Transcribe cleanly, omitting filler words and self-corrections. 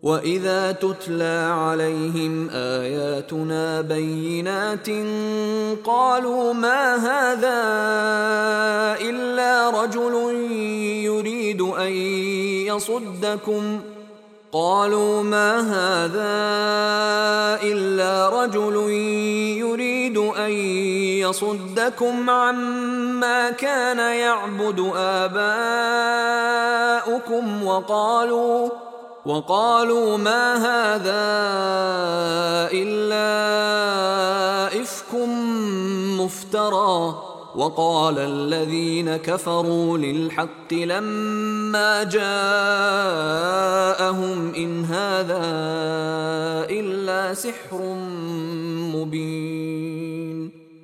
وإذا تتلى عليهم آياتنا بينات قالوا ما هذا إلا رجل يريد أن يصدكم عما كان يعبد آباؤكم وقالوا ما هذا إلا إفك مفترى. وقال الذين كفروا للحق لما جاءهم إن هذا إلا سحر مبين.